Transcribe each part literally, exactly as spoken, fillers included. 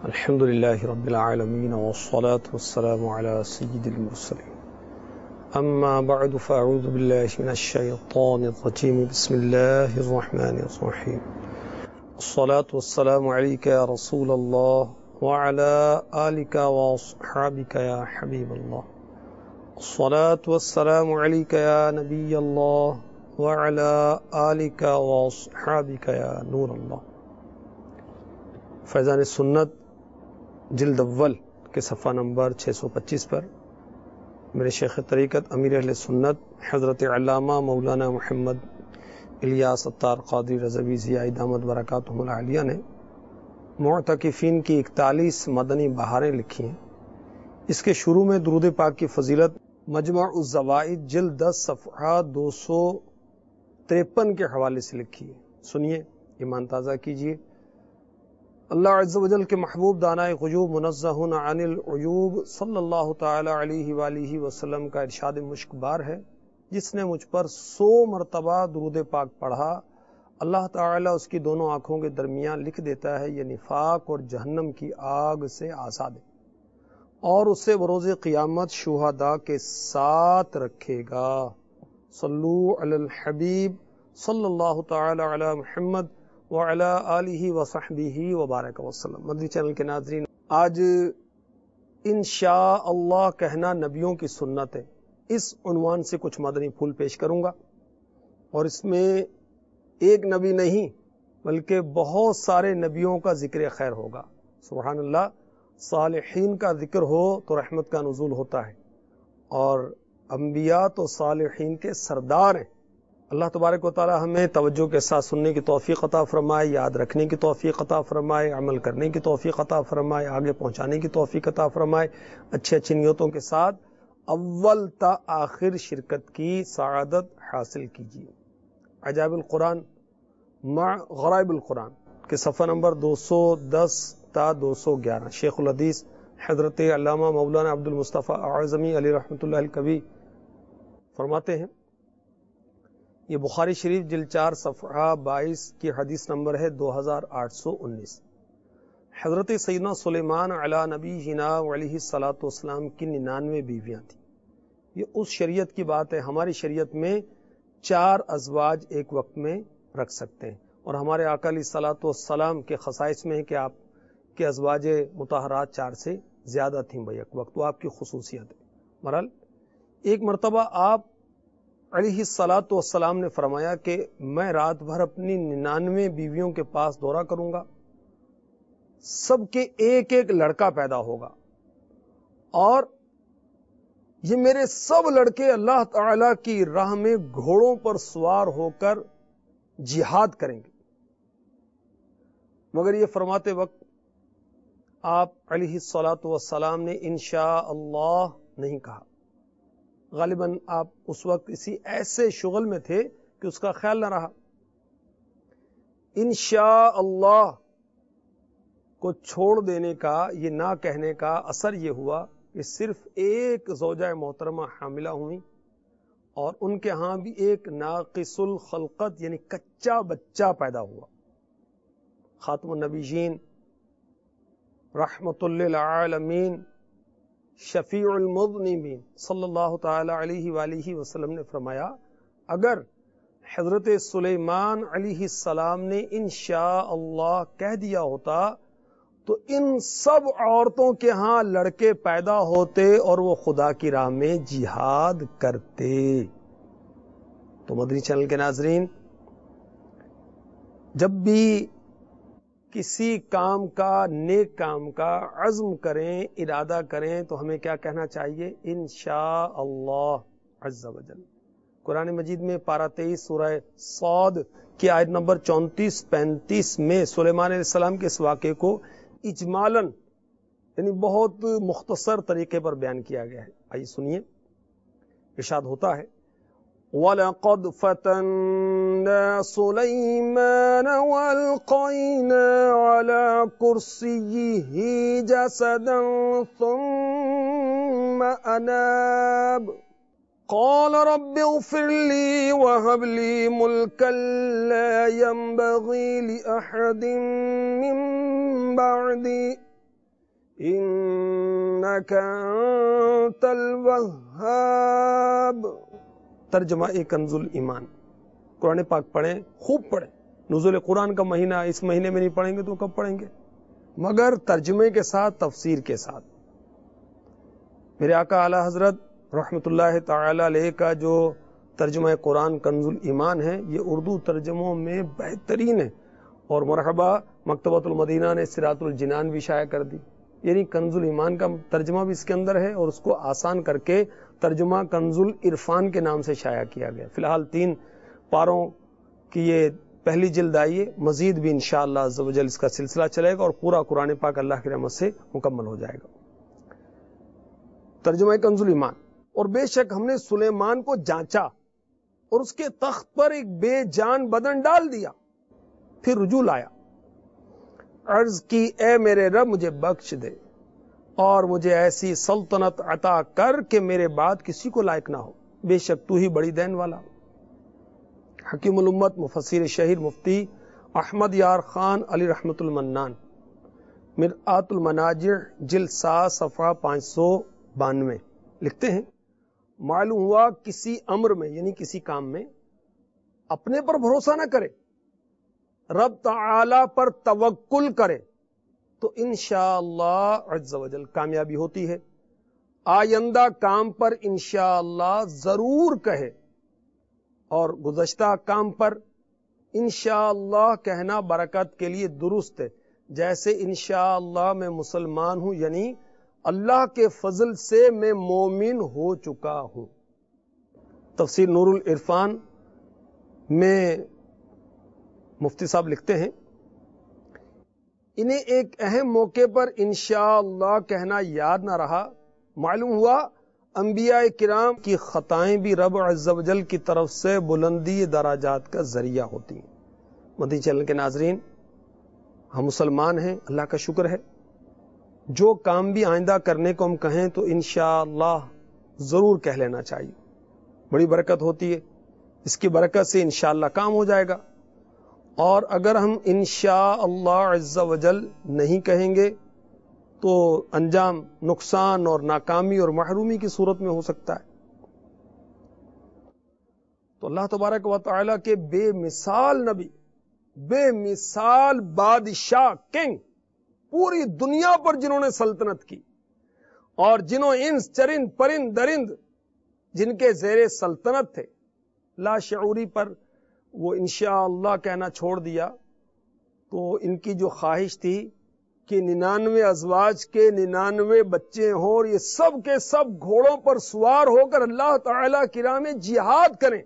الحمد لله رب العالمين والصلاة والسلام على سيد المرسلين أما بعد فأعوذ بالله من الشيطان الرجيم بسم الله الرحمن الرحيم الصلاة والسلام عليك يا رسول الله وعلى آلك وأصحابك يا حبيب الله الصلاة والسلام عليك يا نبي الله وعلى آلك وأصحابك يا نور الله۔ فیضان سنت جلد اول کے صفحہ نمبر چھ سو پچیس پر میرے شیخ طریقت امیر اہل سنت حضرت علامہ مولانا محمد الیاس اتار قادری رضوی ضیائی دامت برکاتہم العالیہ نے معتکفین کی اکتالیس مدنی بہاریں لکھی ہیں۔ اس کے شروع میں درود پاک کی فضیلت مجمع الزوائد جلد دس صفحہ دو سو تریپن کے حوالے سے لکھی ہے، سنیے، ایمان تازہ کیجیے۔ اللہ عز و جل کے محبوب دانائے غیوب منزہ عن العیوب صلی اللہ تعالی علیہ وآلہ وسلم کا ارشاد مشک بار ہے، جس نے مجھ پر سو مرتبہ درود پاک پڑھا، اللہ تعالی اس کی دونوں آنکھوں کے درمیان لکھ دیتا ہے یہ نفاق اور جہنم کی آگ سے آزاد ہے، اور اسے بروز قیامت شہداء کے ساتھ رکھے گا۔ صلو علی الحبیب صلی اللہ تعالی علی محمد وعلی آلہ وصحبہ وبارک وسلم۔ مدنی چینل کے ناظرین، آج انشاء اللہ کہنا نبیوں کی سنت ہے، اس عنوان سے کچھ مدنی پھول پیش کروں گا، اور اس میں ایک نبی نہیں بلکہ بہت سارے نبیوں کا ذکر خیر ہوگا۔ سبحان اللہ، صالحین کا ذکر ہو تو رحمت کا نزول ہوتا ہے، اور انبیاء تو صالحین کے سردار ہیں۔ اللہ تبارک و تعالی ہمیں توجہ کے ساتھ سننے کی توفیق عطا فرمائے، یاد رکھنے کی توفیق عطا فرمائے، عمل کرنے کی توفیق عطا فرمائے، آگے پہنچانے کی توفیق عطا فرمائے۔ اچھی اچھی نیتوں کے ساتھ اول تا آخر شرکت کی سعادت حاصل کیجیے۔ عجائب القرآن مع غرائب القرآن کے صفحہ نمبر دو سو دس تا دو سو گیارہ شیخ الحدیث حضرت علامہ مولانا عبد المصطفیٰ اعظمی علی رحمۃ اللہ الکبی فرماتے ہیں، یہ بخاری شریف جلد چار صفحہ بائیس کی حدیث نمبر ہے دو ہزار آٹھ سو انیس۔ حضرت سیدنا سلیمان علی نبینا علیہ الصلاۃ والسلام کی ننانوے بیویاں تھیں۔ یہ اس شریعت کی بات ہے، ہماری شریعت میں چار ازواج ایک وقت میں رکھ سکتے ہیں، اور ہمارے آقا علیہ الصلاۃ والسلام کے خصائص میں ہے کہ آپ کے ازواج مطہرات چار سے زیادہ تھیں بیک وقت، وہ آپ کی خصوصیت ہے۔ بہرحال ایک مرتبہ آپ علیہ الصلاۃ والسلام نے فرمایا کہ میں رات بھر اپنی ننانوے بیویوں کے پاس دورہ کروں گا، سب کے ایک ایک لڑکا پیدا ہوگا، اور یہ میرے سب لڑکے اللہ تعالی کی راہ میں گھوڑوں پر سوار ہو کر جہاد کریں گے۔ مگر یہ فرماتے وقت آپ علیہ الصلاۃ والسلام نے انشاء اللہ نہیں کہا۔ غالباً آپ اس وقت اسی ایسے شغل میں تھے کہ اس کا خیال نہ رہا۔ انشاء اللہ کو چھوڑ دینے کا، یہ نہ کہنے کا اثر یہ ہوا کہ صرف ایک زوجہ محترمہ حاملہ ہوئی، اور ان کے ہاں بھی ایک ناقص الخلقت یعنی کچا بچہ پیدا ہوا۔ خاتم النبیین رحمت للعالمین شفیع المذنبین صلی اللہ تعالی علیہ وآلہ وسلم نے فرمایا، اگر حضرت سلیمان علیہ السلام نے انشاء اللہ کہہ دیا ہوتا تو ان سب عورتوں کے ہاں لڑکے پیدا ہوتے اور وہ خدا کی راہ میں جہاد کرتے۔ تو مدنی چینل کے ناظرین، جب بھی کسی کام کا، نیک کام کا عزم کریں، ارادہ کریں، تو ہمیں کیا کہنا چاہیے؟ انشاء اللہ عز و جل۔ قرآن مجید میں پارہ تیئیس سورہ صاد کی آیت نمبر چونتیس پینتیس میں سلیمان علیہ السلام کے اس واقعے کو اجمالاً یعنی بہت مختصر طریقے پر بیان کیا گیا ہے۔ آئیے سنیے، ارشاد ہوتا ہے، وَلَقَدْ فَتَنَّا سُلَيْمَانَ وَأَلْقَيْنَا عَلَى كُرْسِيِّهِ جَسَدًا ثُمَّ أَنَابَ قَالَ رَبِّ اغْفِرْ لِي وَهَبْ لِي مُلْكًا لَا يَنبَغِي لِأَحَدٍ مِّن بَعْدِي انک انت الوہاب. ترجمہ کنز الایمان. قرآن پاک پڑھیں، خوب پڑھیں. نزول قرآن کا مہینہ، اس مہینے میں نہیں پڑھیں گے تو کب پڑھیں گے؟ مگر ترجمے کے ساتھ، تفسیر کے ساتھ. میرے آقا اعلی حضرت رحمت اللہ تعالی علیہ کا جو ترجمہ قرآن کنز الایمان ہے، یہ اردو ترجموں میں بہترین ہے. اور مرحبا مکتبۃ المدینہ نے صراط الجنان بھی شائع کر دی. یعنی کنز الایمان کا ترجمہ بھی اس کے اندر ہے، اور اس کو آسان کر کے ترجمہ کنز العرفان کے نام سے شائع کیا گیا. فی الحال تین پاروں کی یہ پہلی جلد آئی ہے، مزید بھی انشاءاللہ عز و جل اس کا سلسلہ چلے گا اور پورا قرآن پاک اللہ کی رحمت سے مکمل ہو جائے گا. ترجمہ کنز الایمان. اور بے شک ہم نے سلیمان کو جانچا اور اس کے تخت پر ایک بے جان بدن ڈال دیا، پھر رجوع لایا. عرض کی اے میرے رب مجھے بخش دے اور مجھے ایسی سلطنت عطا کر کہ میرے بعد کسی کو لائق نہ ہو، بے شک تو ہی بڑی دین والا. حکیم الامت مفسر شہیر مفتی احمد یار خان علی رحمت المنان، مرآت المناجع جلد سات صفحہ پانچ سو بانوے لکھتے ہیں، معلوم ہوا کسی امر میں یعنی کسی کام میں اپنے پر بھروسہ نہ کرے، رب تعالی پر توکل کرے تو انشاءاللہ عز و جل کامیابی ہوتی ہے. آئندہ کام پر انشاءاللہ ضرور کہے، اور گزشتہ کام پر انشاءاللہ کہنا برکت کے لیے درست ہے. جیسے انشاءاللہ میں مسلمان ہوں، یعنی اللہ کے فضل سے میں مومن ہو چکا ہوں. تفسیر نور العرفان میں مفتی صاحب لکھتے ہیں، انہیں ایک اہم موقع پر انشاءاللہ کہنا یاد نہ رہا. معلوم ہوا انبیاء کرام کی خطائیں بھی رب عز و جل کی طرف سے بلندی دراجات کا ذریعہ ہوتی ہیں. مدنی چینل کے ناظرین، ہم مسلمان ہیں، اللہ کا شکر ہے. جو کام بھی آئندہ کرنے کو ہم کہیں تو انشاءاللہ ضرور کہہ لینا چاہیے، بڑی برکت ہوتی ہے. اس کی برکت سے انشاءاللہ کام ہو جائے گا. اور اگر ہم انشاءاللہ عز و جل نہیں کہیں گے تو انجام نقصان اور ناکامی اور محرومی کی صورت میں ہو سکتا ہے. تو اللہ تبارک و تعالیٰ کے بے مثال نبی، بے مثال بادشاہ، کنگ، پوری دنیا پر جنہوں نے سلطنت کی، اور جنہوں انس چرند پرند درند جن کے زیر سلطنت تھے، لاشعوری پر وہ انشاءاللہ کہنا چھوڑ دیا، تو ان کی جو خواہش تھی کہ ننانوے ازواج کے ننانوے بچے ہوں اور یہ سب کے سب گھوڑوں پر سوار ہو کر اللہ تعالی کی راہ میں جہاد کریں،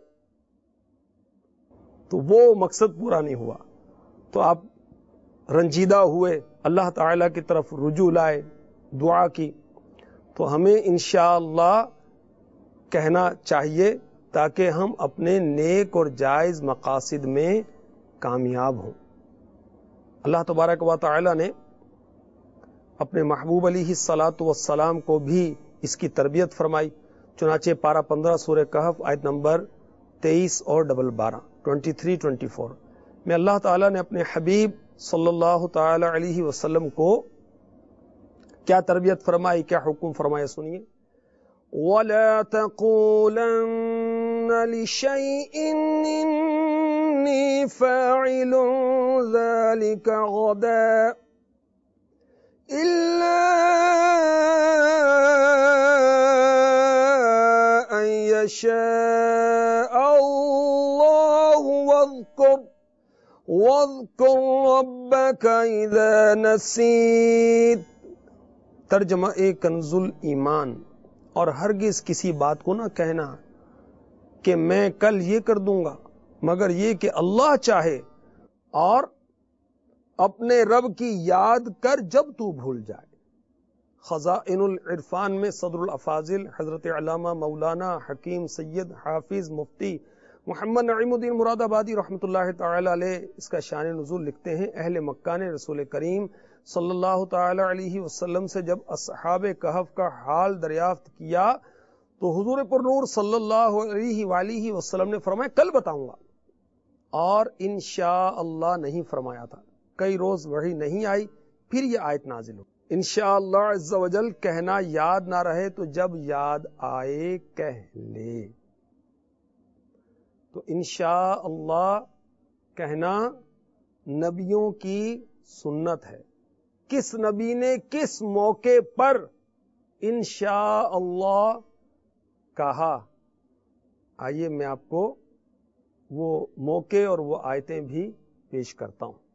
تو وہ مقصد پورا نہیں ہوا. تو آپ رنجیدہ ہوئے، اللہ تعالی کی طرف رجوع لائے، دعا کی. تو ہمیں انشاءاللہ کہنا چاہیے تاکہ ہم اپنے نیک اور جائز مقاصد میں کامیاب ہوں. اللہ تبارک و تعالی نے اپنے محبوب علیہ الصلاۃ والسلام کو بھی اس کی تربیت فرمائی. چنانچہ پارہ پندرہ سورہ کہف آیت نمبر تیئیس اور ڈبل بارہ ٹوینٹی تھری ٹوینٹی فور میں اللہ تعالیٰ نے اپنے حبیب صلی اللہ تعالی علیہ وسلم کو کیا تربیت فرمائی، کیا حکم فرمایا، سنیے. وَلَا تَقُولَنَّ لِشَيْءٍ إِنِّي فَاعِلٌ ذَلِكَ غَدًا إِلَّا أَن يَشَاءَ اللَّهُ وَاذْكُرْ وَاذْكُرْ رَبَّكَ إِذَا نَسِيتَ. ترجمہ کنز الایمان. اور ہرگز کسی بات کو نہ کہنا کہ میں کل یہ کر دوں گا، مگر یہ کہ اللہ چاہے، اور اپنے رب کی یاد کر جب تو بھول جائے. خزائن العرفان میں صدر الافاضل حضرت علامہ مولانا حکیم سید حافظ مفتی محمد نعیم الدین مراد آبادی رحمۃ اللہ تعالی علیہ اس کا شان نزول لکھتے ہیں. اہل مکہ نے رسول کریم صلی اللہ تعالی علیہ وسلم سے جب اصحاب کہف کا حال دریافت کیا تو حضور پر نور صلی اللہ علیہ وآلہ وسلم نے فرمایا کل بتاؤں گا، اور انشاءاللہ نہیں فرمایا تھا. کئی روز وحی نہیں آئی، پھر یہ آیت نازل ہو. انشاءاللہ عز و جل کہنا یاد نہ رہے تو جب یاد آئے کہہ لے. تو انشاءاللہ کہنا نبیوں کی سنت ہے. کس نبی نے کس موقع پر انشاءاللہ کہا؟ آئیے میں آپ کو وہ موقع اور وہ آیتیں بھی پیش کرتا ہوں.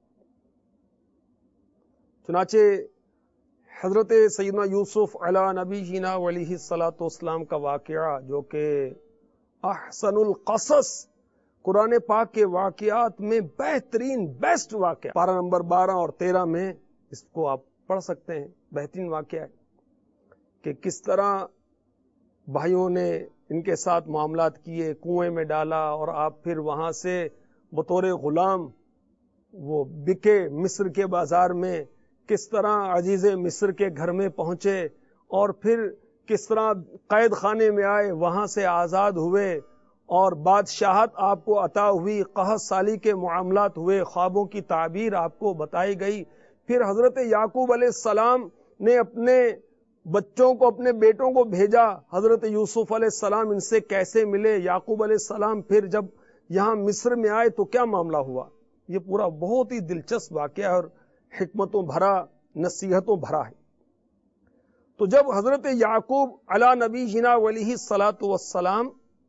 چنانچہ حضرت سیدنا یوسف علی نبی جینا علیہ الصلاۃ والسلام کا واقعہ، جو کہ احسن القصص قرآن پاک کے واقعات میں بہترین بیسٹ واقعہ، پارہ نمبر بارہ اور تیرہ میں اس کو آپ پڑھ سکتے ہیں. بہترین واقعہ ہے کہ کس طرح بھائیوں نے ان کے ساتھ معاملات کیے، کنویں میں ڈالا اور آپ پھر وہاں سے بطور غلام وہ بکے مصر کے بازار میں، کس طرح عزیز مصر کے گھر میں پہنچے اور پھر کس طرح قید خانے میں آئے، وہاں سے آزاد ہوئے اور بادشاہت آپ کو عطا ہوئی، قحط سالی کے معاملات ہوئے، خوابوں کی تعبیر آپ کو بتائی گئی. پھر حضرت یعقوب علیہ السلام نے اپنے بچوں کو، اپنے بیٹوں کو بھیجا. حضرت یوسف علیہ السلام ان سے کیسے ملے، یعقوب علیہ السلام پھر جب یہاں مصر میں آئے تو کیا معاملہ ہوا. یہ پورا بہت ہی دلچسپ واقعہ اور حکمتوں بھرا، نصیحتوں بھرا ہے. تو جب حضرت یعقوب علی نبی جینا علیہ الصلاۃ والسلام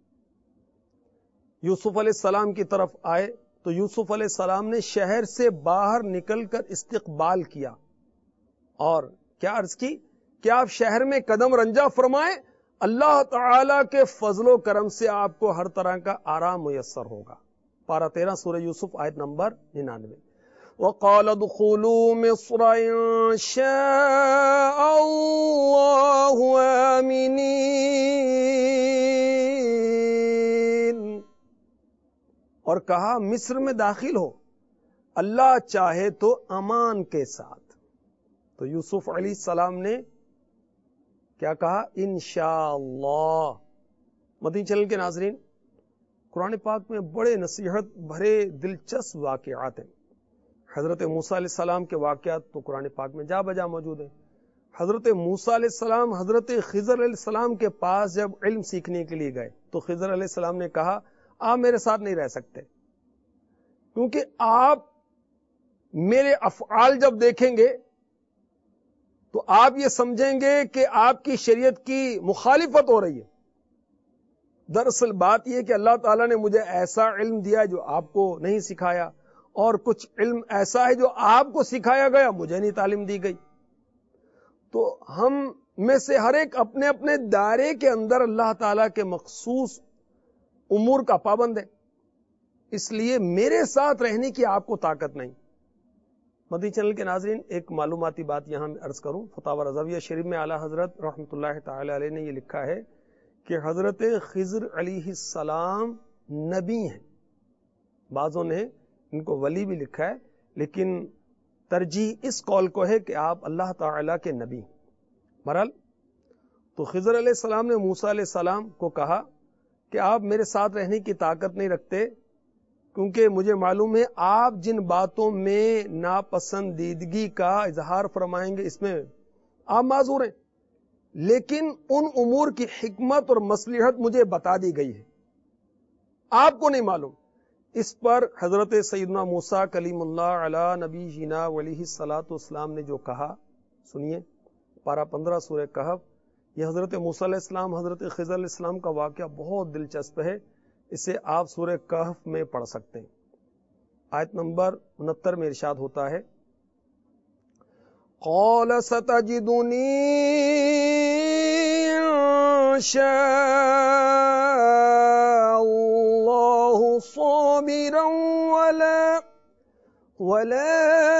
یوسف علیہ السلام کی طرف آئے تو یوسف علیہ السلام نے شہر سے باہر نکل کر استقبال کیا اور کیا عرض کی کہ آپ شہر میں قدم رنجا فرمائیں، اللہ تعالی کے فضل و کرم سے آپ کو ہر طرح کا آرام میسر ہوگا. پارہ تیرہ سورہ یوسف آیت نمبر ننانوے. وقال ادخلوا مصر ان شاء اللہ آمنین، اور کہا مصر میں داخل ہو اللہ چاہے تو امان کے ساتھ. تو یوسف علیہ السلام نے کیا کہا؟ انشاءاللہ. مدنی چینل کے ناظرین، قرآن پاک میں بڑے نصیحت بھرے دلچسپ واقعات ہیں. حضرت موسیٰ علیہ السلام کے واقعات تو قرآن پاک میں جا بجا موجود ہیں. حضرت موسیٰ علیہ السلام حضرت خضر علیہ السلام کے پاس جب علم سیکھنے کے لیے گئے تو خضر علیہ السلام نے کہا آپ میرے ساتھ نہیں رہ سکتے، کیونکہ آپ میرے افعال جب دیکھیں گے تو آپ یہ سمجھیں گے کہ آپ کی شریعت کی مخالفت ہو رہی ہے. دراصل بات یہ کہ اللہ تعالیٰ نے مجھے ایسا علم دیا جو آپ کو نہیں سکھایا، اور کچھ علم ایسا ہے جو آپ کو سکھایا گیا، مجھے نہیں تعلیم دی گئی. تو ہم میں سے ہر ایک اپنے اپنے دائرے کے اندر اللہ تعالیٰ کے مخصوص امور کا پابند ہے، اس لیے میرے ساتھ رہنے کی آپ کو طاقت نہیں. مدنی چینل کے ناظرین، ایک معلوماتی بات یہاں میں عرض کروں. فتاوی رضویہ شریف میں اعلیٰ حضرت رحمۃ اللہ تعالی علیہ نے یہ لکھا ہے کہ حضرت خضر علیہ السلام نبی ہیں. بعضوں نے ان کو ولی بھی لکھا ہے، لیکن ترجیح اس قول کو ہے کہ آپ اللہ تعالی کے نبی ہیں. بہرحال تو خضر علیہ السلام نے موسیٰ علیہ السلام کو کہا کہ آپ میرے ساتھ رہنے کی طاقت نہیں رکھتے، کیونکہ مجھے معلوم ہے آپ جن باتوں میں ناپسندیدگی کا اظہار فرمائیں گے اس میں آپ معذور ہیں، لیکن ان امور کی حکمت اور مصلحت مجھے بتا دی گئی ہے، آپ کو نہیں معلوم. اس پر حضرت سیدنا موسیٰ کلیم اللہ علی نبی جینا علیہ الصلاۃ والسلام نے جو کہا سنیے. پارہ پندرہ سورہ کہف. یہ حضرت موسیٰ علیہ السلام حضرت خضر علیہ السلام کا واقعہ بہت دلچسپ ہے، اسے آپ سورہ کہف میں پڑھ سکتے ہیں. آیت نمبر انہتر میں ارشاد ہوتا ہے قال ستجدنی ان شاء اللہ صابرا ولا ولا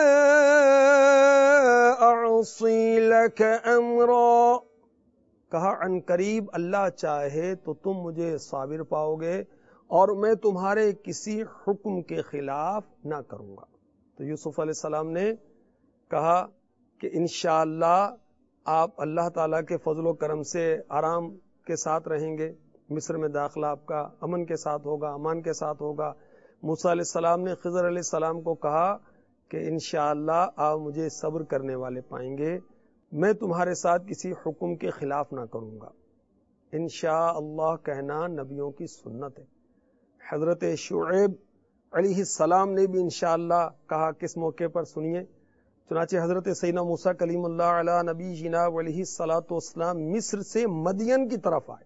اعصی لک امرا. کہا عن قریب اللہ چاہے تو تم مجھے صابر پاؤ گے اور میں تمہارے کسی حکم کے خلاف نہ کروں گا. تو یوسف علیہ السلام نے کہا کہ انشاءاللہ آپ اللہ تعالیٰ کے فضل و کرم سے آرام کے ساتھ رہیں گے، مصر میں داخلہ آپ کا امن کے ساتھ ہوگا، امان کے ساتھ ہوگا. موسیٰ علیہ السلام نے خضر علیہ السلام کو کہا کہ انشاءاللہ آپ مجھے صبر کرنے والے پائیں گے میں تمہارے ساتھ کسی حکم کے خلاف نہ کروں گا. انشاء اللہ کہنا نبیوں کی سنت ہے. حضرت شعیب علیہ السلام نے بھی انشاءاللہ کہا. کس موقع پر سنیے. چنانچہ حضرت سیدنا موسیٰ کلیم اللہ علیہ نبی جنا علیہ الصلوۃ والسلام مصر سے مدین کی طرف آئے.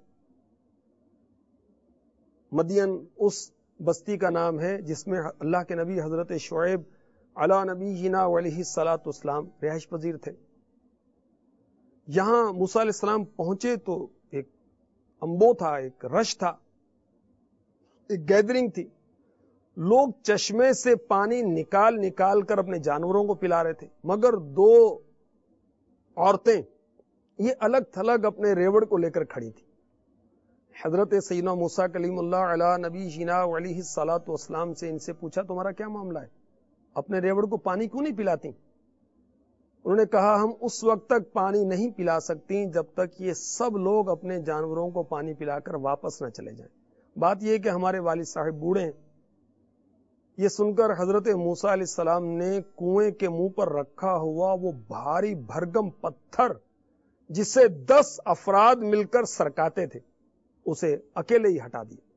مدین اس بستی کا نام ہے جس میں اللہ کے نبی حضرت شعیب علی نبی جنا علیہ الصلوۃ والسلام رہائش پذیر تھے. یہاں موسیٰ علیہ السلام پہنچے تو ایک انبو تھا, ایک رش تھا, ایک گیدرنگ تھی. لوگ چشمے سے پانی نکال نکال کر اپنے جانوروں کو پلا رہے تھے, مگر دو عورتیں یہ الگ تھلگ اپنے ریوڑ کو لے کر کھڑی تھی. حضرت سیدنا موسیٰ کلیم اللہ علیہ نبی جنا علیہ الصلوۃ والسلام سے ان سے پوچھا تمہارا کیا معاملہ ہے, اپنے ریوڑ کو پانی کیوں نہیں پلاتی؟ انہوں نے کہا ہم اس وقت تک پانی نہیں پلا سکتی جب تک یہ سب لوگ اپنے جانوروں کو پانی پلا کر واپس نہ چلے جائیں. بات یہ کہ ہمارے والد صاحب بوڑھے ہیں. یہ سن کر حضرت موسیٰ علیہ السلام نے کنویں کے منہ پر رکھا ہوا وہ بھاری بھرگم پتھر جسے دس افراد مل کر سرکاتے تھے اسے اکیلے ہی ہٹا دیا.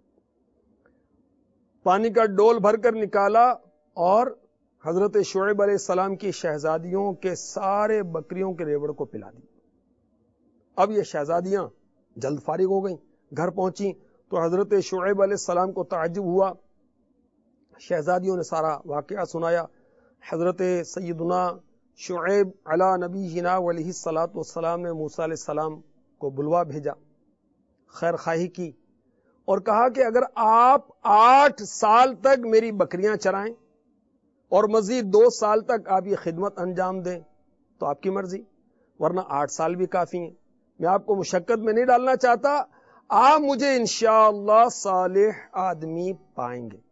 پانی کا ڈول بھر کر نکالا اور حضرت شعیب علیہ السلام کی شہزادیوں کے سارے بکریوں کے ریوڑ کو پلا دی. اب یہ شہزادیاں جلد فارغ ہو گئیں. گھر پہنچی تو حضرت شعیب علیہ السلام کو تعجب ہوا. شہزادیوں نے سارا واقعہ سنایا. حضرت سیدنا شعیب علی نبی جنا علیہ الصلوۃ والسلام نے موسیٰ علیہ السلام کو بلوا بھیجا, خیر خواہی کی اور کہا کہ اگر آپ آٹھ سال تک میری بکریاں چرائیں اور مزید دو سال تک آپ یہ خدمت انجام دیں تو آپ کی مرضی, ورنہ آٹھ سال بھی کافی ہیں. میں آپ کو مشقت میں نہیں ڈالنا چاہتا, آپ مجھے انشاءاللہ صالح آدمی پائیں گے.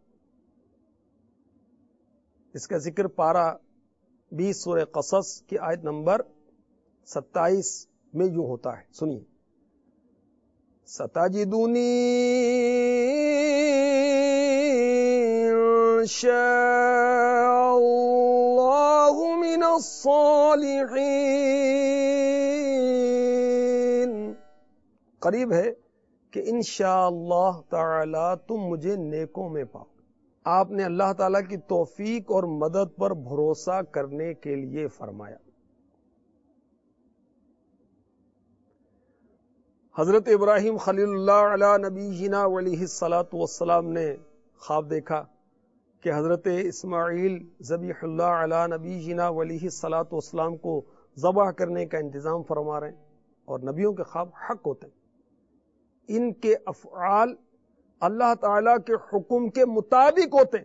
اس کا ذکر پارہ بیس سورہ قصص کی آیت نمبر ستائیس میں یوں ہوتا ہے, سنیے. ستجدونی انشاء اللہ من الصالحین. قریب ہے کہ انشاءاللہ تعالی تم مجھے نیکوں میں پاؤ. آپ نے اللہ تعالیٰ کی توفیق اور مدد پر بھروسہ کرنے کے لیے فرمایا. حضرت ابراہیم خلیل اللہ علی نبی جنا علیہ الصلوۃ والسلام نے خواب دیکھا کہ حضرت اسماعیل ذبیح اللہ علی نبی جنا علیہ الصلوۃ والسلام کو ذبح کرنے کا انتظام فرما رہے ہیں, اور نبیوں کے خواب حق ہوتے ہیں. ان کے افعال اللہ تعالی کے حکم کے مطابق ہوتے ہیں.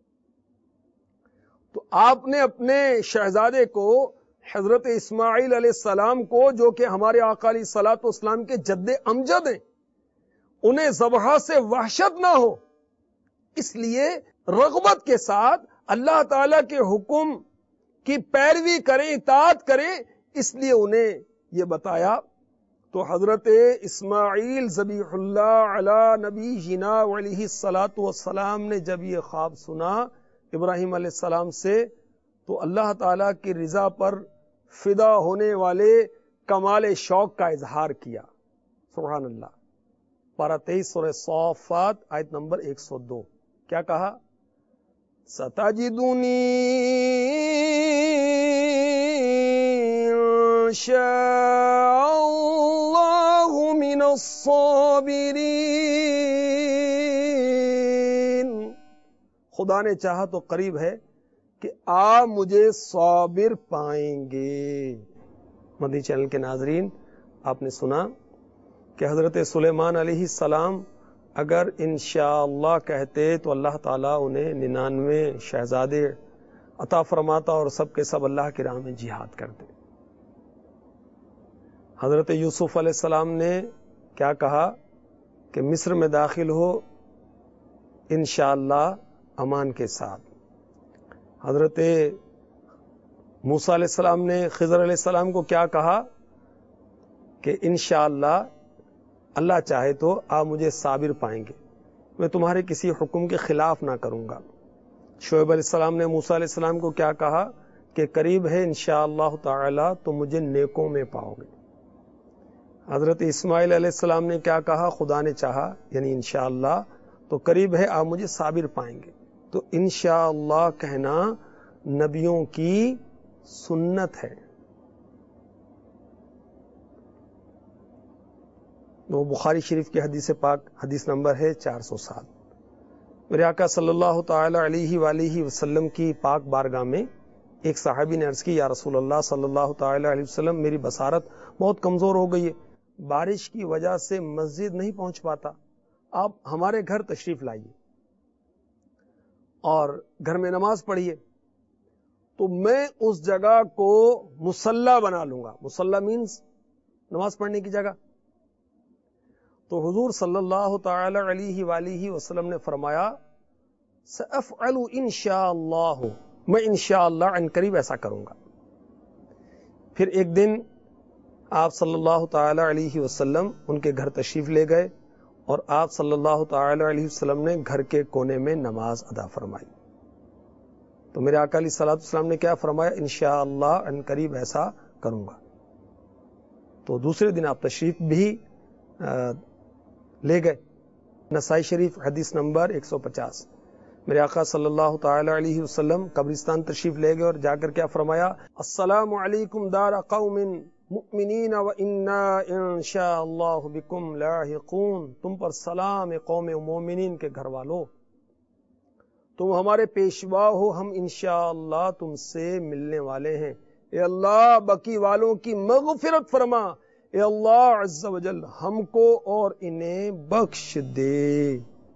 تو آپ نے اپنے شہزادے کو حضرت اسماعیل علیہ السلام کو, جو کہ ہمارے آقا علیہ الصلوۃ والسلام کے جد امجد ہیں, انہیں ذبح سے وحشت نہ ہو, اس لیے رغبت کے ساتھ اللہ تعالی کے حکم کی پیروی کریں, اطاعت کریں, اس لیے انہیں یہ بتایا. تو حضرت اسماعیل ذبیح اللہ علی نبی جنا علیہ الصلوۃ والسلام نے جب یہ خواب سنا ابراہیم علیہ السلام سے, تو اللہ تعالیٰ کی رضا پر فدا ہونے والے کمال شوق کا اظہار کیا. سبحان اللہ. پارہ تیئیس سورہ صافات آیت نمبر ایک سو دو. کیا کہا؟ ستجدونی انشاء اللہ من الصابرین. خدا نے چاہا تو قریب ہے کہ آپ مجھے صابر پائیں گے. مدنی چینل کے ناظرین, آپ نے سنا کہ حضرت سلیمان علیہ السلام اگر انشاءاللہ کہتے تو اللہ تعالیٰ انہیں ننانوے شہزادے عطا فرماتا اور سب کے سب اللہ کی راہ میں جہاد کرتے. حضرت یوسف علیہ السلام نے کیا کہا کہ مصر میں داخل ہو انشاءاللہ امان کے ساتھ. حضرت موسیٰ علیہ السلام نے خضر علیہ السلام کو کیا کہا کہ انشاءاللہ اللہ چاہے تو آپ مجھے صابر پائیں گے, میں تمہارے کسی حکم کے خلاف نہ کروں گا. شعیب علیہ السلام نے موسیٰ علیہ السلام کو کیا کہا کہ قریب ہے انشاءاللہ تعالی تو مجھے نیکوں میں پاؤ گے۔ حضرت اسماعیل علیہ السلام نے کیا کہا؟ خدا نے چاہا یعنی انشاءاللہ تو قریب ہے آپ مجھے صابر پائیں گے۔ تو انشاءاللہ کہنا نبیوں کی سنت ہے۔ وہ بخاری شریف کی حدیث پاک حدیث نمبر ہے چار سو سات۔ میرے آقا صلی اللہ تعالی علیہ وآلہ وسلم کی پاک بارگاہ میں ایک صحابی نے عرض کی، یا رسول اللہ صلی اللہ تعالی علیہ وسلم، میری بصارت بہت کمزور ہو گئی ہے، بارش کی وجہ سے مسجد نہیں پہنچ پاتا، آپ ہمارے گھر تشریف لائیے اور گھر میں نماز پڑھیے تو میں اس جگہ کو مصلی بنا لوں گا۔ مصلی مینز نماز پڑھنے کی جگہ۔ تو حضور صلی اللہ تعالی علیہ وآلہ وسلم نے فرمایا سأفعل انشاءاللہ، میں انشاءاللہ عن قریب ایسا کروں گا۔ پھر ایک دن آپ صلی اللہ تعالی علیہ وسلم ان کے گھر تشریف لے گئے اور آپ صلی اللہ تعالی علیہ وسلم نے گھر کے کونے میں نماز ادا فرمائی۔ تو میرے آقا علیہ الصلوۃ والسلام نے کیا فرمایا؟ انشاءاللہ عن قریب ایسا کروں گا۔ تو دوسرے دن آپ تشریف بھی لے گئے۔ نسائی شریف حدیث نمبر ایک سو پچاس۔ میرے آقا صلی اللہ تعالی علیہ وسلم قبرستان تشریف لے گئے اور جا کر کیا فرمایا؟ السلام علیکم دار قوم مؤمنین وإنا ان شاء اللہ بکم لاحقون، تم پر سلام قوم مومنین کے گھر والوں، تم ہمارے پیشوا ہو، ہم انشاءاللہ تم سے ملنے والے ہیں۔ اے اللہ بقی والوں کی مغفرت فرما، اے اللہ عز و جل ہم کو اور انہیں بخش دے۔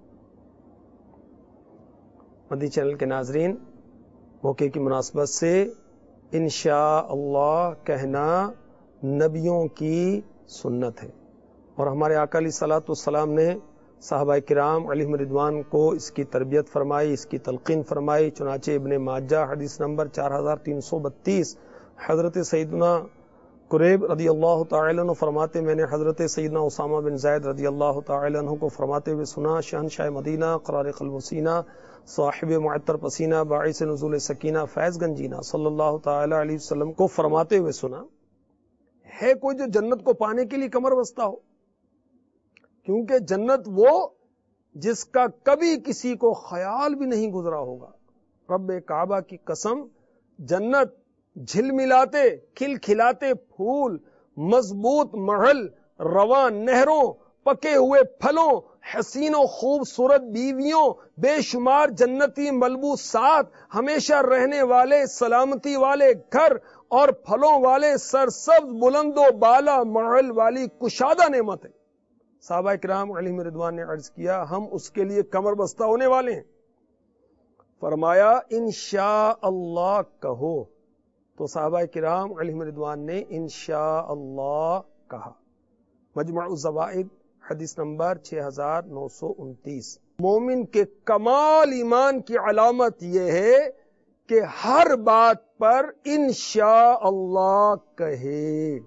مدنی چینل کے ناظرین، موقع کی مناسبت سے انشاءاللہ کہنا نبیوں کی سنت ہے، اور ہمارے آقا علیہ الصلوۃ والسلام نے صحابہ کرام علیہم رضوان کو اس کی تربیت فرمائی، اس کی تلقین فرمائی۔ چنانچہ ابن ماجہ حدیث نمبر چار ہزار تین سو بتیس، حضرت سیدنا قریب رضی اللہ تعالی عنہ فرماتے، میں نے حضرت سیدنا اسامہ بن زید رضی اللہ تعالی عنہ کو فرماتے ہوئے سنا، شہنشاہ مدینہ، قرار قلب و سینہ، صاحب معطر پسینہ، باعث نزول سکینہ، فیض گنجینہ صلی اللہ تعالی علیہ وسلم کو فرماتے ہوئے سنا، ہے کوئی جو جنت کو پانے کے لیے کمر بستہ ہو؟ کیونکہ جنت وہ جس کا کبھی کسی کو خیال بھی نہیں گزرا ہوگا۔ رب کعبہ کی قسم، جنت جھل ملاتے کھل کھلاتے پھول، مضبوط محل، رواں نہروں، پکے ہوئے پھلوں، حسین و خوبصورت بیویوں، بے شمار جنتی ملبوسات، ہمیشہ رہنے والے سلامتی والے گھر اور پھلوں والے سرسبز بلند و بالا محل والی کشادہ نعمت ہے۔ صحابہ کرام علیہم رضوان نے عرض کیا، ہم اس کے لیے کمر بستہ ہونے والے ہیں؟ فرمایا انشاءاللہ کہو۔ تو صحابہ کرام علیہم رضوان نے انشاءاللہ کہا۔ مجمع الزوائد حدیث نمبر چھ ہزار نو سو انتیس۔ مومن کے کمال ایمان کی علامت یہ ہے کہ ہر بات پر انشاءاللہ کہے۔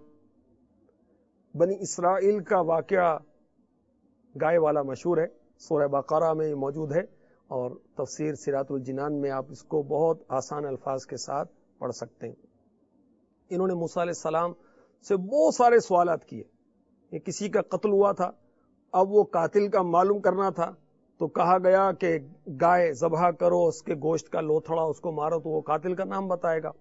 بنی اسرائیل کا واقعہ گائے والا مشہور ہے، سورہ بقرہ میں موجود ہے، اور تفسیر سیرات الجنان میں آپ اس کو بہت آسان الفاظ کے ساتھ پڑھ سکتے ہیں۔ انہوں نے موسیٰ علیہ السلام سے بہت سارے سوالات کیے۔ یہ کسی کا قتل ہوا تھا، اب وہ قاتل کا معلوم کرنا تھا، تو کہا گیا کہ گائے ذبح کرو، اس کے گوشت کا لوتھڑا اس کو مارو تو وہ قاتل کا نام بتائے گا۔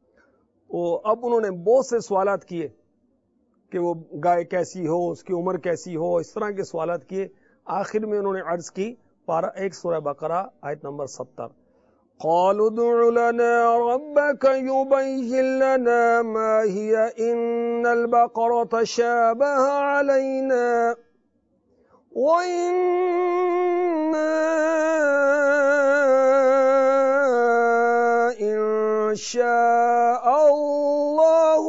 اب انہوں نے بہت سے سوالات کیے کہ وہ گائے کیسی ہو، اس کی عمر کیسی ہو، اس طرح کے سوالات کیے۔ آخر میں انہوں نے عرض کی، پارہ ایک سورہ بقرہ آیت نمبر ستر، قالوا ادع لنا ربك يبين لنا ما هي ان البقرة تشابه علينا وإنا إن شاء الله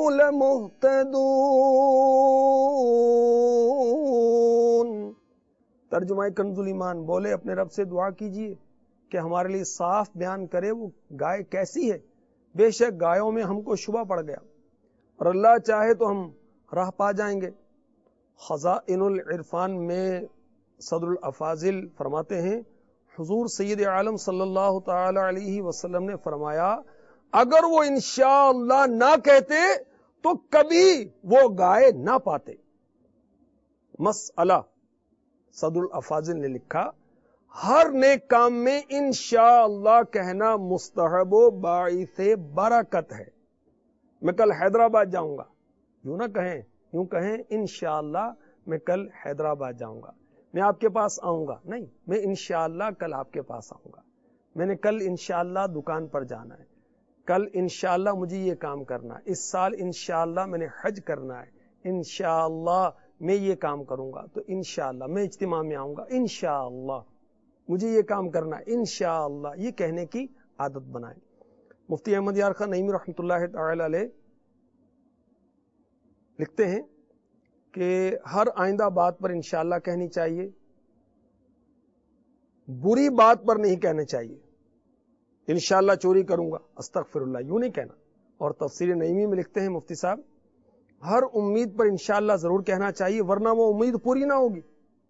لمهتدون۔ ترجمہ کنز الایمان، بولے اپنے رب سے دعا کیجئے کہ ہمارے لیے صاف بیان کرے وہ گائے کیسی ہے، بے شک گایوں میں ہم کو شبہ پڑ گیا، اور اللہ چاہے تو ہم راہ پا جائیں گے۔ خزائن العرفان میں صدر الافاضل فرماتے ہیں، حضور سید عالم صلی اللہ تعالی علیہ وسلم نے فرمایا، اگر وہ انشاءاللہ نہ کہتے تو کبھی وہ گائے نہ پاتے. مسئلہ صدر الافاضل نے لکھا ہر نیک کام میں انشاءاللہ کہنا مستحب و باعث برکت ہے. میں کل حیدرآباد جاؤں گا، یوں نہ کہیں، یوں کہیں انشاءاللہ میں کل حیدرآباد جاؤں گا، میں آپ کے پاس آؤں گا. نہیں، میں انشاءاللہ کل آپ کے پاس آؤں گا، میں نے کل انشاءاللہ دکان پر جانا ہے، کل انشاءاللہ مجھے یہ کام کرنا ہے، اس سال انشاءاللہ میں نے حج کرنا ہے، انشاءاللہ میں یہ کام کروں گا، تو انشاءاللہ میں اجتماع میں آؤں گا، انشاءاللہ مجھے یہ کام کرنا ہے، انشاءاللہ یہ کہنے کی عادت بنائیں. مفتی احمد یار خان نعیمی رحمۃ اللہ تعالی علیہ لکھتے ہیں کہ ہر آئندہ بات پر انشاءاللہ کہنی چاہیے، بری بات پر نہیں کہنا چاہیے. انشاءاللہ چوری کروں گا، استغفر اللہ، یوں نہیں کہنا. اور تفسیر نعیمی میں لکھتے ہیں مفتی صاحب ہر امید پر انشاءاللہ ضرور کہنا چاہیے ورنہ وہ امید پوری نہ ہوگی.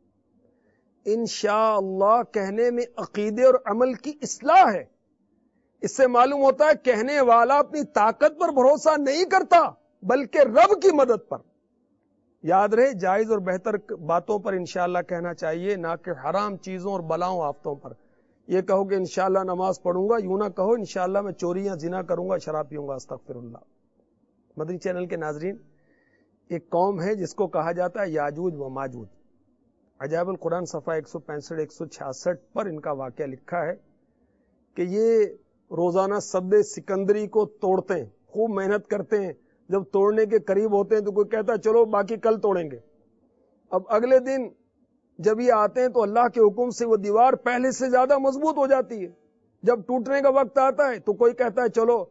انشاءاللہ کہنے میں عقیدے اور عمل کی اصلاح ہے. اس سے معلوم ہوتا ہے کہنے والا اپنی طاقت پر بھروسہ نہیں کرتا بلکہ رب کی مدد پر. یاد رہے جائز اور بہتر باتوں پر انشاءاللہ کہنا چاہیے، نہ کہ حرام چیزوں اور بلاؤں آفتوں پر. یہ کہو کہ انشاءاللہ نماز پڑھوں گا، یوں نہ کہو انشاءاللہ میں چوری یا زنا کروں گا، شراب پیوں گا، استغفر اللہ. مدنی چینل کے ناظرین، ایک قوم ہے جس کو کہا جاتا ہے یاجوج و ماجوج. عجائب القرآن صفحہ ایک سو پینسٹھ ایک سو چھیاسٹھ پر ان کا واقعہ لکھا ہے کہ یہ روزانہ سد سکندری کو توڑتے ہیں، خوب محنت کرتے ہیں. جب توڑنے کے قریب ہوتے ہیں تو کوئی کہتا ہے چلو باقی کل توڑیں گے. اب اگلے دن جب یہ آتے ہیں تو اللہ کے حکم سے وہ دیوار پہلے سے زیادہ مضبوط ہو جاتی ہے. جب ٹوٹنے کا وقت آتا ہے تو کوئی کہتا ہے چلو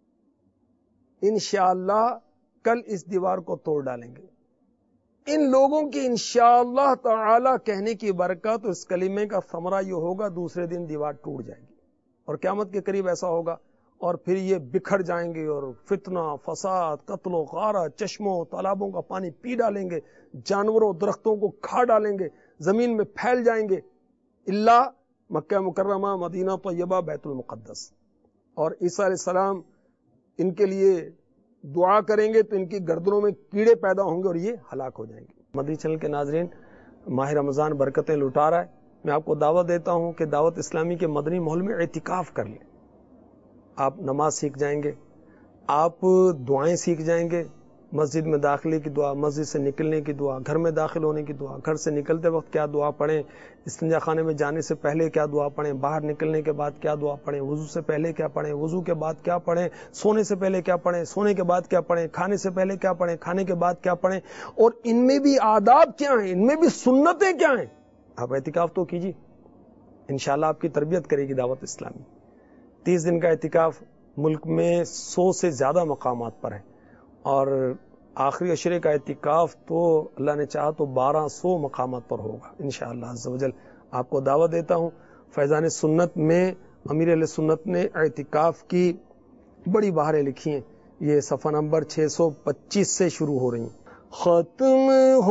انشاءاللہ کل اس دیوار کو توڑ ڈالیں گے. ان لوگوں کی انشاءاللہ تعالی کہنے کی برکت اس کلمے کا ثمرہ یہ ہوگا دوسرے دن دیوار ٹوٹ جائے گی اور قیامت کے قریب ایسا ہوگا اور پھر یہ بکھر جائیں گے اور فتنہ، فساد، قتل و غارت، چشموں تالابوں کا پانی پی ڈالیں گے، جانوروں درختوں کو کھا ڈالیں گے، زمین میں پھیل جائیں گے اللہ مکہ مکرمہ، مدینہ طیبہ، بیت المقدس. اور عیسیٰ علیہ السلام ان کے لیے دعا کریں گے تو ان کی گردنوں میں کیڑے پیدا ہوں گے اور یہ ہلاک ہو جائیں گے. مدنی چینل کے ناظرین، ماہ رمضان برکتیں لٹا رہا ہے. میں آپ کو دعوت دیتا ہوں کہ دعوت اسلامی کے مدنی ماحول میں اعتکاف کر لیں. آپ نماز سیکھ جائیں گے، آپ دعائیں سیکھ جائیں گے، مسجد میں داخلے کی دعا، مسجد سے نکلنے کی دعا، گھر میں داخل ہونے کی دعا، گھر سے نکلتے وقت کیا دعا پڑھیں، استنجا خانے میں جانے سے پہلے کیا دعا پڑھیں، باہر نکلنے کے بعد کیا دعا پڑھیں، وضو سے پہلے کیا پڑھیں، وضو کے بعد کیا پڑھیں، سونے سے پہلے کیا پڑھیں، سونے کے بعد کیا پڑھیں، کھانے سے پہلے کیا پڑھیں، کھانے کے بعد کیا پڑھیں، اور ان میں بھی آداب کیا ہیں، ان میں بھی سنتیں کیا ہیں. آپ اعتکاف تو کیجیے، انشاءاللہ آپ کی تربیت کرے گی دعوت اسلامی. تیس دن کا اعتکاف ملک میں سو سے زیادہ مقامات پر ہے اور آخری عشرے کا اعتکاف تو اللہ نے چاہا تو بارہ سو مقامات پر ہوگا انشاءاللہ عز و جل. آپ کو دعوت دیتا ہوں. فیضان سنت میں امیر اہل سنت نے اعتکاف کی بڑی بہاریں لکھی ہیں. یہ صفحہ نمبر چھ سو پچیس سے شروع ہو رہی ہیں. ختم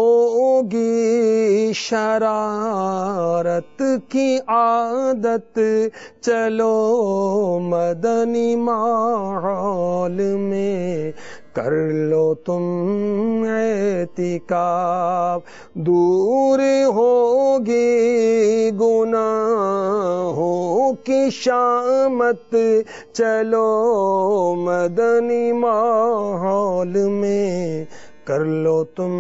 ہوگی شرارت کی عادت، چلو مدنی ماحول میں کر لو تم اعتکاف، دور ہوگی گناہوں کی شامت، چلو مدنی ماحول میں کر لو تم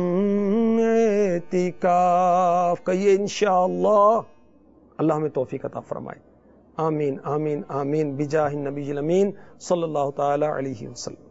اعتکاف. کہیے انشاءاللہ. اللہ ہمیں توفیق عطا فرمائے. آمین آمین آمین بجاہ النبی الامین صلی اللہ تعالی علیہ وسلم.